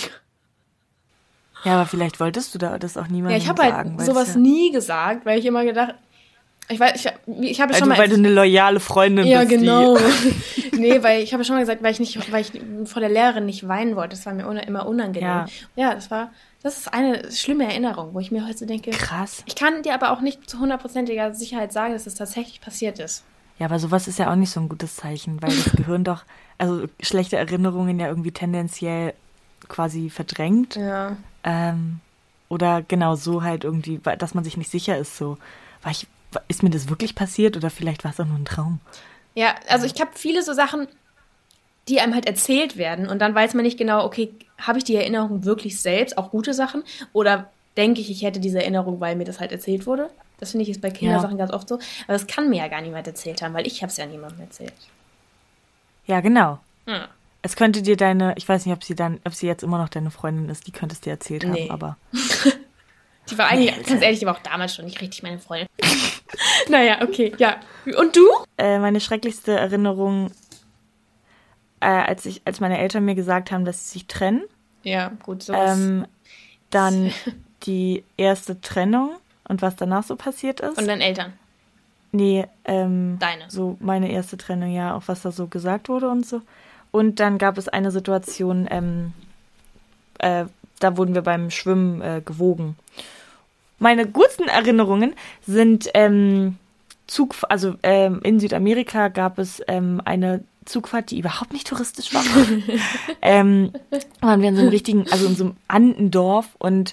Ja, aber vielleicht wolltest du da das auch niemandem Ja, ich habe sagen. halt weil sowas es ja, nie gesagt, weil ich immer gedacht, ich weiß, ich, ich habe weil, schon du, mal... weil du eine loyale Freundin ja, bist. genau. Die, Nee, weil ich habe schon mal gesagt, weil ich nicht, weil ich vor der Lehrerin nicht weinen wollte. Das war mir una- immer unangenehm. Ja. Ja, das war, das ist eine schlimme Erinnerung, wo ich mir heute so denke, krass. ich kann dir aber auch nicht zu hundertprozentiger Sicherheit sagen, dass es tatsächlich passiert ist. Ja, aber sowas ist ja auch nicht so ein gutes Zeichen, weil das Gehirn doch, also schlechte Erinnerungen ja irgendwie tendenziell quasi verdrängt. Ja. Ähm, oder genau so halt irgendwie, dass man sich nicht sicher ist, so, war ich, ist mir das wirklich passiert oder vielleicht war es auch nur ein Traum? Ja, also ich habe viele so Sachen, die einem halt erzählt werden und dann weiß man nicht genau, okay, habe ich die Erinnerung wirklich selbst, auch gute Sachen, oder denke ich, ich hätte diese Erinnerung, weil mir das halt erzählt wurde. Das finde ich ist bei Kindersachen ja. ganz oft so. Aber das kann mir ja gar niemand erzählt haben, weil ich habe es ja niemandem erzählt. Ja, genau. Hm. Es könnte dir deine, ich weiß nicht, ob sie dann, ob sie jetzt immer noch deine Freundin ist, die könnte es dir erzählt haben, nee. aber. Die war eigentlich, nee, ganz ehrlich, die war auch damals schon nicht richtig meine Freundin. Naja, okay, ja. Und du? Äh, meine schrecklichste Erinnerung, äh, als ich, als meine Eltern mir gesagt haben, dass sie sich trennen. Ja, gut, sowas. Ähm, dann die erste Trennung und was danach so passiert ist. Und deine Eltern? Nee, ähm, Deine. So meine erste Trennung, ja, auch was da so gesagt wurde und so. Und dann gab es eine Situation, ähm, äh, da wurden wir beim Schwimmen äh, gewogen. Meine guten Erinnerungen sind ähm, Zug, also ähm, in Südamerika gab es ähm, eine Zugfahrt, die überhaupt nicht touristisch war. ähm, waren wir in so einem richtigen, also in so einem Andendorf und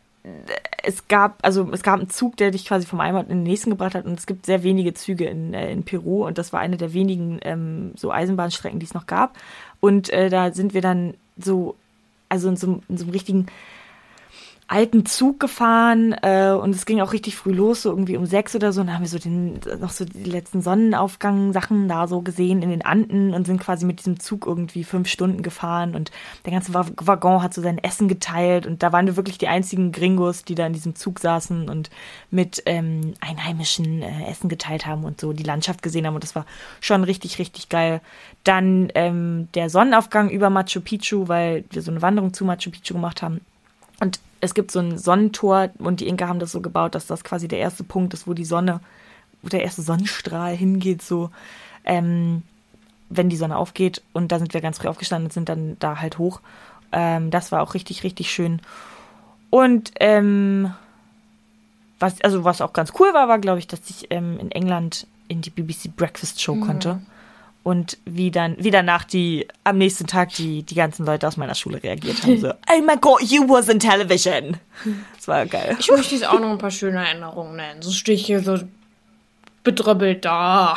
es gab, also es gab einen Zug, der dich quasi vom einen Ort in den nächsten gebracht hat und es gibt sehr wenige Züge in, äh, in Peru und das war eine der wenigen ähm, so Eisenbahnstrecken, die es noch gab und äh, da sind wir dann so, also in so, in so einem richtigen alten Zug gefahren äh, und es ging auch richtig früh los, so irgendwie um sechs oder so und dann haben wir so den, noch so die letzten Sonnenaufgang-Sachen da so gesehen in den Anden und sind quasi mit diesem Zug irgendwie fünf Stunden gefahren und der ganze Waggon hat so sein Essen geteilt und da waren wir wirklich die einzigen Gringos, die da in diesem Zug saßen und mit ähm, Einheimischen äh, Essen geteilt haben und so die Landschaft gesehen haben und das war schon richtig, richtig geil. Dann ähm, der Sonnenaufgang über Machu Picchu, weil wir so eine Wanderung zu Machu Picchu gemacht haben. Und es gibt so ein Sonnentor und die Inka haben das so gebaut, dass das quasi der erste Punkt ist, wo die Sonne, wo der erste Sonnenstrahl hingeht, so, ähm, wenn die Sonne aufgeht. Und da sind wir ganz früh aufgestanden und sind dann da halt hoch. Ähm, das war auch richtig, richtig schön. Und ähm, was, also was auch ganz cool war, war, glaube ich, dass ich ähm, in England in die B B C Breakfast Show mhm. konnte. Und wie dann, wie danach die, am nächsten Tag die, die ganzen Leute aus meiner Schule reagiert haben. So, oh my God, you was in television. Das war geil. Ich möchte jetzt auch noch ein paar schöne Erinnerungen nennen. So stehe ich hier so bedröppelt da.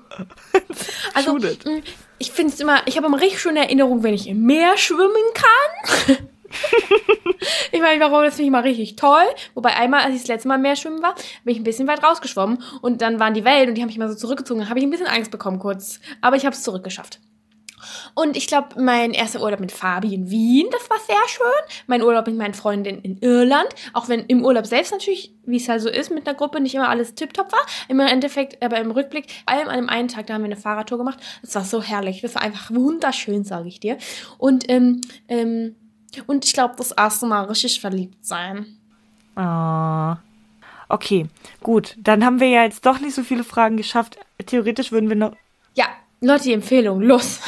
Also, ich finde es immer, ich habe immer richtig schöne Erinnerungen, wenn ich im Meer schwimmen kann. Ich meine, warum, das finde ich mal richtig toll. Wobei einmal, als ich das letzte Mal im Meer schwimmen war, bin ich ein bisschen weit rausgeschwommen und dann waren die Wellen und die haben mich mal so zurückgezogen. Dann habe ich ein bisschen Angst bekommen kurz. Aber ich habe es zurückgeschafft. Und ich glaube, mein erster Urlaub mit Fabi in Wien, das war sehr schön. Mein Urlaub mit meinen Freundinnen in Irland. Auch wenn im Urlaub selbst natürlich, wie es halt so ist, mit einer Gruppe nicht immer alles tipptopp war. Im Endeffekt, aber im Rückblick, vor allem an dem einen Tag, da haben wir eine Fahrradtour gemacht. Das war so herrlich. Das war einfach wunderschön, sage ich dir. Und, ähm, ähm, Und ich glaube, das erste Mal richtig verliebt sein. Oh. Okay, gut. Dann haben wir ja jetzt doch nicht so viele Fragen geschafft. Theoretisch würden wir noch... Ja, Leute, die Empfehlung, los.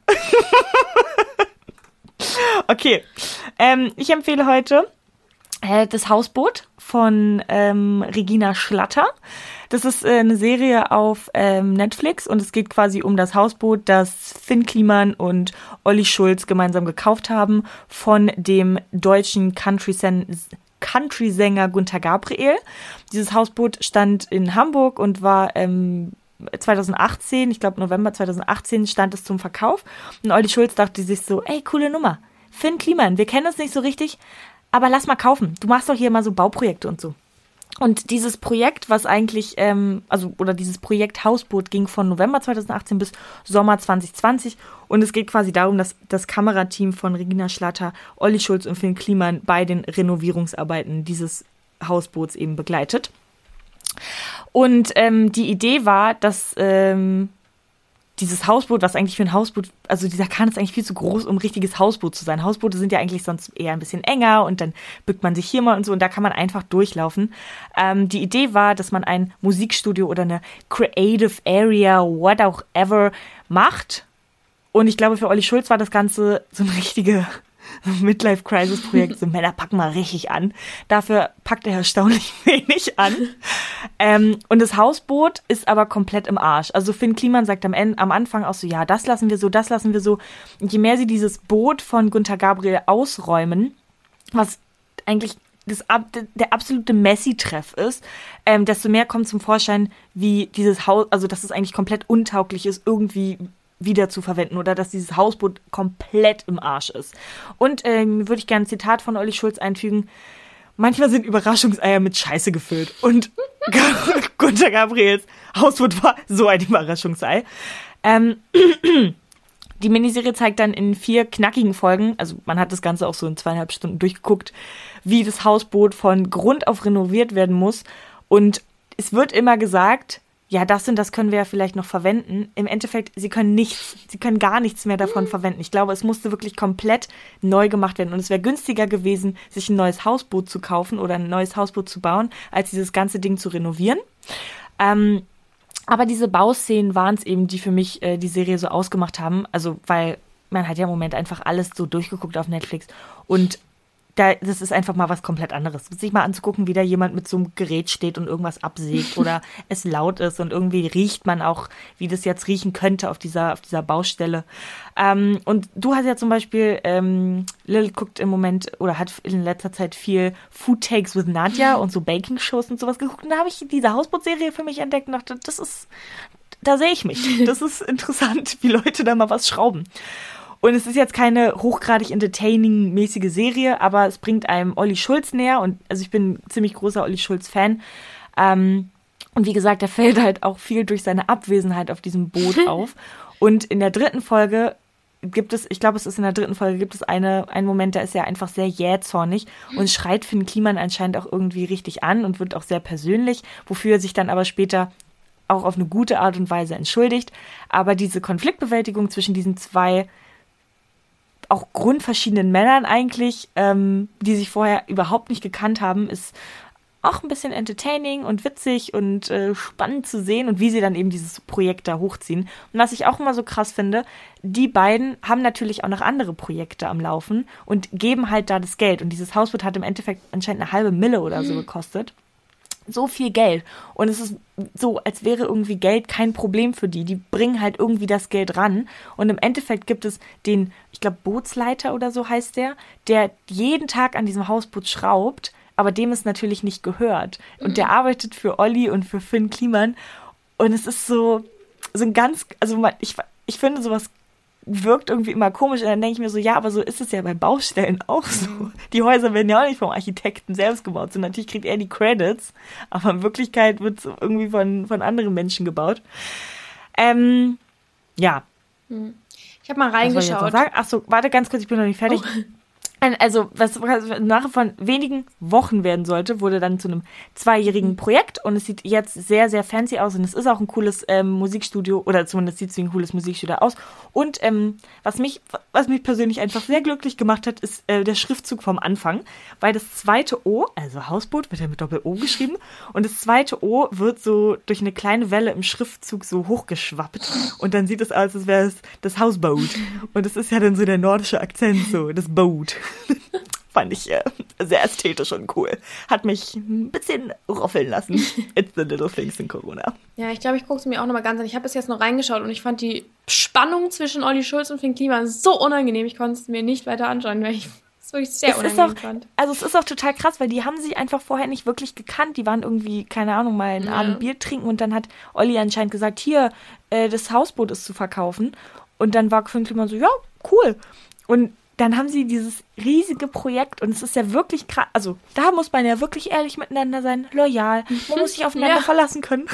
Okay. Ähm, ich empfehle heute äh, das Hausboot von ähm, Regina Schlatter. Das ist äh, eine Serie auf ähm, Netflix und es geht quasi um das Hausboot, das Finn Kliman und Olli Schulz gemeinsam gekauft haben von dem deutschen Country-Sänger Country-Sänger Gunter Gabriel. Dieses Hausboot stand in Hamburg und war ähm, zwanzig achtzehn, ich glaube November zwanzig achtzehn, stand es zum Verkauf. Und Olli Schulz dachte sich so, ey, coole Nummer. Finn Kliman, wir kennen uns nicht so richtig, aber lass mal kaufen. Du machst doch hier mal so Bauprojekte und so. Und dieses Projekt, was eigentlich, ähm, also, oder dieses Projekt Hausboot ging von November zwanzig achtzehn bis Sommer zwanzig zwanzig. Und es geht quasi darum, dass das Kamerateam von Regina Schlatter, Olli Schulz und Finn Kliman bei den Renovierungsarbeiten dieses Hausboots eben begleitet. Und ähm, die Idee war, dass ähm, dieses Hausboot, was eigentlich für ein Hausboot, also dieser Kahn ist eigentlich viel zu groß, um ein richtiges Hausboot zu sein. Hausboote sind ja eigentlich sonst eher ein bisschen enger und dann bückt man sich hier mal und so und da kann man einfach durchlaufen. Ähm, die Idee war, dass man ein Musikstudio oder eine Creative Area, what auch ever, macht. Und ich glaube, für Olli Schulz war das Ganze so eine richtige Midlife-Crisis-Projekt, so Männer packen mal richtig an. Dafür packt er erstaunlich wenig an. Ähm, und das Hausboot ist aber komplett im Arsch. Also Finn Kliman sagt am, Ende, am Anfang auch so, ja, das lassen wir so, das lassen wir so. Und je mehr sie dieses Boot von Günther Gabriel ausräumen, was eigentlich das, der absolute Messi-Treff ist, ähm, desto mehr kommt zum Vorschein, wie dieses Haus, also dass es eigentlich komplett untauglich ist, irgendwie wieder zu verwenden oder dass dieses Hausboot komplett im Arsch ist. Und ähm, würde ich gerne ein Zitat von Olli Schulz einfügen. Manchmal sind Überraschungseier mit Scheiße gefüllt. Und Günther Gabriels Hausboot war so ein Überraschungsei. Ähm, die Miniserie zeigt dann in vier knackigen Folgen, also man hat das Ganze auch so in zweieinhalb Stunden durchgeguckt, wie das Hausboot von Grund auf renoviert werden muss. Und es wird immer gesagt, ja, das und das können wir ja vielleicht noch verwenden. Im Endeffekt, sie können nichts, sie können gar nichts mehr davon verwenden. Ich glaube, es musste wirklich komplett neu gemacht werden. Und es wäre günstiger gewesen, sich ein neues Hausboot zu kaufen oder ein neues Hausboot zu bauen, als dieses ganze Ding zu renovieren. Ähm, aber diese Bauszenen waren es eben, die für mich äh, die Serie so ausgemacht haben. Also, weil man hat ja im Moment einfach alles so durchgeguckt auf Netflix. Und Da, das ist einfach mal was komplett anderes. Sich mal anzugucken, wie da jemand mit so einem Gerät steht und irgendwas absägt oder es laut ist und irgendwie riecht man auch, wie das jetzt riechen könnte auf dieser, auf dieser Baustelle. Ähm, und du hast ja zum Beispiel, ähm, Lil guckt im Moment oder hat in letzter Zeit viel Food Takes with Nadja und so Baking-Shows und sowas geguckt. Und da habe ich diese Hausbootserie für mich entdeckt und dachte, das ist, da sehe ich mich. Das ist interessant, wie Leute da mal was schrauben. Und es ist jetzt keine hochgradig entertaining-mäßige Serie, aber es bringt einem Olli Schulz näher. Und also ich bin ein ziemlich großer Olli Schulz-Fan. Ähm, und wie gesagt, er fällt halt auch viel durch seine Abwesenheit auf diesem Boot auf. Und in der dritten Folge gibt es, ich glaube, es ist in der dritten Folge, gibt es eine, einen Moment, da ist er einfach sehr jähzornig und schreit Finn Kliman anscheinend auch irgendwie richtig an und wird auch sehr persönlich, wofür er sich dann aber später auch auf eine gute Art und Weise entschuldigt. Aber diese Konfliktbewältigung zwischen diesen zwei auch grundverschiedenen Männern eigentlich, ähm, die sich vorher überhaupt nicht gekannt haben, ist auch ein bisschen entertaining und witzig und äh, spannend zu sehen und wie sie dann eben dieses Projekt da hochziehen. Und was ich auch immer so krass finde, die beiden haben natürlich auch noch andere Projekte am Laufen und geben halt da das Geld. Und dieses Hausboot hat im Endeffekt anscheinend eine halbe Mille oder so gekostet. So viel Geld. Und es ist so, als wäre irgendwie Geld kein Problem für die. Die bringen halt irgendwie das Geld ran. Und im Endeffekt gibt es den, ich glaube, Bootsleiter oder so heißt der, der jeden Tag an diesem Hausboot schraubt, aber dem es natürlich nicht gehört. Und der arbeitet für Olli und für Finn Kliman. Und es ist so, so ein ganz, also man, ich, ich finde sowas wirkt irgendwie immer komisch. Und dann denke ich mir so, ja, aber so ist es ja bei Baustellen auch so. Die Häuser werden ja auch nicht vom Architekten selbst gebaut, sondern natürlich kriegt er die Credits, aber in Wirklichkeit wird es irgendwie von, von anderen Menschen gebaut. Ähm, ja. Ich habe mal reingeschaut. Achso, warte ganz kurz, ich bin noch nicht fertig. Oh. Also, was nachher von wenigen Wochen werden sollte, wurde dann zu einem zweijährigen Projekt und es sieht jetzt sehr, sehr fancy aus und es ist auch ein cooles ähm, Musikstudio oder zumindest sieht es wie ein cooles Musikstudio aus. Und ähm, was mich was mich persönlich einfach sehr glücklich gemacht hat, ist äh, der Schriftzug vom Anfang, weil das zweite O, also Hausboot, wird ja mit Doppel-O geschrieben und das zweite O wird so durch eine kleine Welle im Schriftzug so hochgeschwappt und dann sieht es aus, als wäre es das Hausboot. Und es ist ja dann so der nordische Akzent, so das Boot. Fand ich äh, sehr ästhetisch und cool. Hat mich ein bisschen roffeln lassen. It's the little things in Corona. Ja, ich glaube, ich gucke es mir auch nochmal ganz an. Ich habe bis jetzt noch reingeschaut und ich fand die Spannung zwischen Olli Schulz und Finn Kliman so unangenehm. Ich konnte es mir nicht weiter anschauen, weil ich es wirklich sehr es unangenehm auch, fand. Also es ist auch total krass, weil die haben sich einfach vorher nicht wirklich gekannt. Die waren irgendwie, keine Ahnung, mal einen ja. Abend Bier trinken und dann hat Olli anscheinend gesagt, hier, äh, das Hausboot ist zu verkaufen. Und dann war Finn Kliman so, ja, cool. Und dann haben sie dieses riesige Projekt und es ist ja wirklich krass, also da muss man ja wirklich ehrlich miteinander sein, loyal, man muss sich aufeinander ja. verlassen können.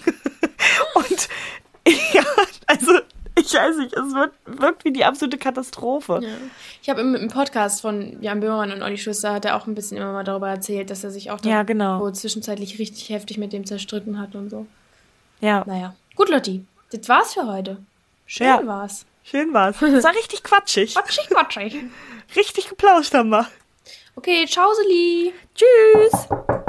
Und ja, also ich weiß nicht, es wird, wirkt wie die absolute Katastrophe. Ja. Ich habe im, im Podcast von Jan Böhmermann und Olli Schulz, da hat er auch ein bisschen immer mal darüber erzählt, dass er sich auch ja, genau. wo zwischenzeitlich richtig heftig mit dem zerstritten hat und so. Ja. Naja, gut Lotti, das war's für heute. Schön ja. war's. Schön war's. Es war richtig quatschig. Quatschig, quatschig. Richtig geplauscht haben wir. Okay, ciao, Seli. Tschüss.